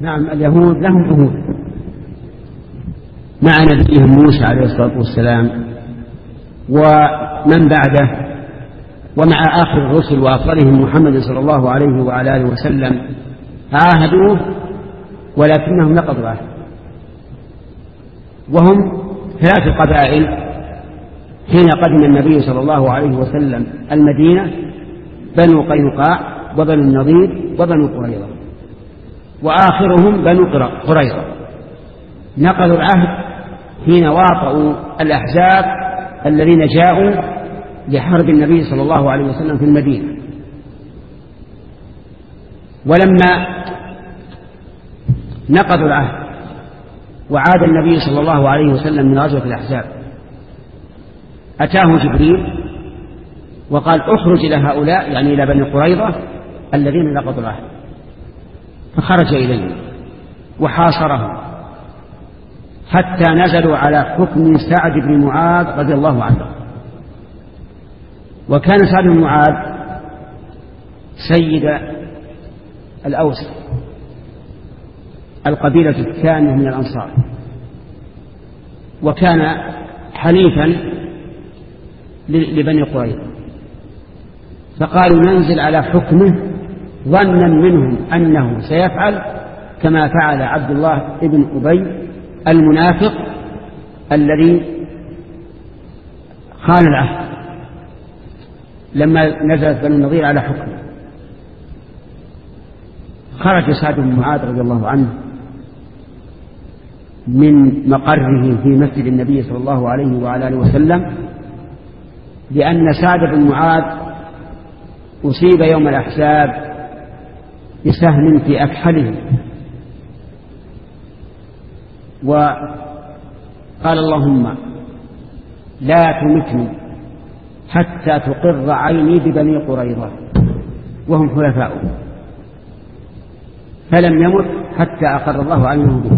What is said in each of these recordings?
نعم، اليهود لهم عهود مع نبيهم موسى عليه الصلاة والسلام ومن بعده ومع آخر الرسل وأفضلهم محمد صلى الله عليه وعلى آله وسلم، عاهدوه ولكنهم نقضوا العهد. وهم 3 قبائل حين قدم النبي صلى الله عليه وسلم المدينة: بنو قينقاع وبنو النضير وبنو قريظة، وآخرهم بنو قريظة. نقضوا العهد حين واطؤوا الأحزاب الذين جاءوا لحرب النبي صلى الله عليه وسلم في المدينة. ولما نقضوا العهد وعاد النبي صلى الله عليه وسلم من غزوة الأحزاب، أتاه جبريل وقال: اخرج إلى هؤلاء، يعني إلى بني قريظة الذين نقضوا العهد. فخرج إليهم وحاصرهم حتى نزلوا على حكم سعد بن معاذ رضي الله عنه. وكان سعد بن معاذ سيد الأوس، القبيلة الثانية من الأنصار، وكان حليفا لبني قريظة. فقالوا: ننزل على حكمه، ظنا منهم أنه سيفعل كما فعل عبد الله بن أبي المنافق الذي خان العهد لما نزلت بنو النضير على حكمه. خرج سعد بن معاذ رضي الله عنه من مقره في مسجد النبي صلى الله عليه وعلى آله وسلم، لأن سعد بن معاذ أصيب يوم الأحزاب بسهم في أكحله، وقال: اللهم لا تمتني حتى تقر عيني ببني قريظة وهم حلفاؤه. فلم يمت حتى أقر الله عينه به.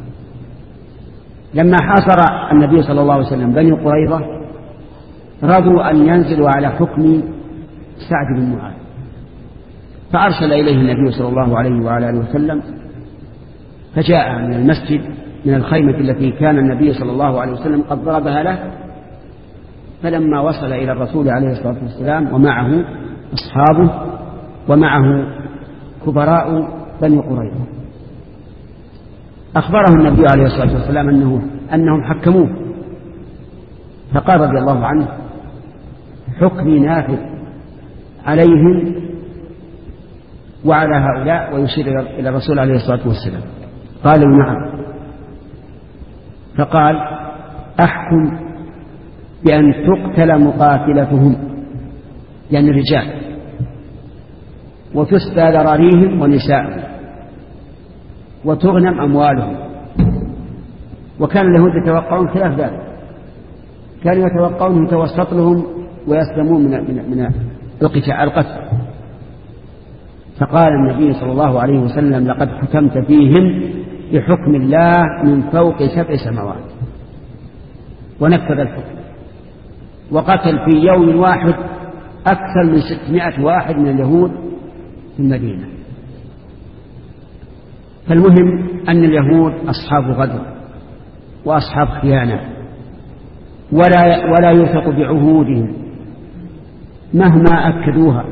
لما حاصر النبي صلى الله عليه وسلم بني قريظة رضوا أن ينزلوا على حكم سعد بن معاذ، فأرسل إليه النبي صلى الله عليه وعلى آله وسلم، فجاء من المسجد من الخيمة التي كان النبي صلى الله عليه وسلم قد ضربها له. فلما وصل إلى الرسول عليه الصلاة والسلام ومعه أصحابه ومعه كبراء بني قريظة، أخبره النبي عليه الصلاة والسلام أنهم حكموه. فقال رضي الله عنه: حكمي نافذ عليهم وعلى هؤلاء، ويشير إلى الرسول عليه الصلاة والسلام. قالوا: نعم. فقال: أحكم بأن تقتل مقاتلتهم، يعني الرجال، وتسبى ذراريهم ونسائهم، وتغنم أموالهم. وكان اليهود يتوقعون خلاف ذلك، كانوا يتوقعون يتوسط لهم ويسلمون من القتل. فقال النبي صلى الله عليه وسلم: لقد حكمت فيهم بحكم الله من فوق 7 سماوات. ونفذ الحكم وقتل في يوم واحد أكثر من 600 واحد من اليهود في المدينة. فالمهم أن اليهود أصحاب غدر وأصحاب خيانة، ولا يوثق بعهودهم مهما أكدوها،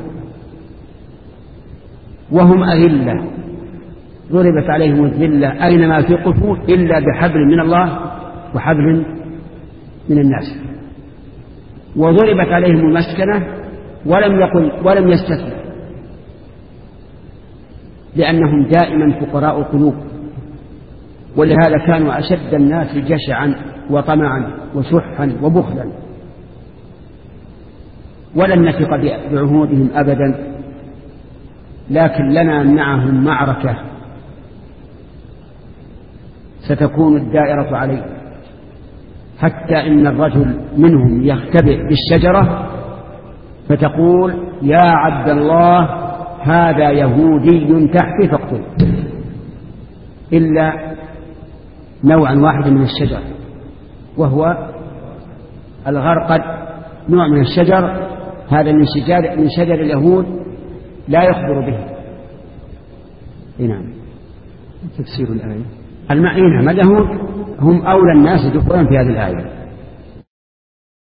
وهم أذلة ضربت عليهم الذلة أينما ثقفوا إلا بحبل من الله وحبل من الناس. وضربت عليهم المسكنة ولم يستسلم، لأنهم دائما فقراء قلوب، ولهذا كانوا أشد الناس جشعا وطمعا وشحا وبخلا. ولن نثق بعهودهم أبدا، لكن لنا معهم معركة ستكون الدائرة عليه، حتى إن الرجل منهم يختبئ بالشجرة فتقول: يا عبد الله هذا يهودي تحتي فاقتله، إلا نوعا واحد من الشجر وهو الغرقد، نوع من الشجر هذا من شجر اليهود لا يخبر به. نعم. تفسير الآية. نعم اليهود هم أولى الناس دخولا في هذه الآية،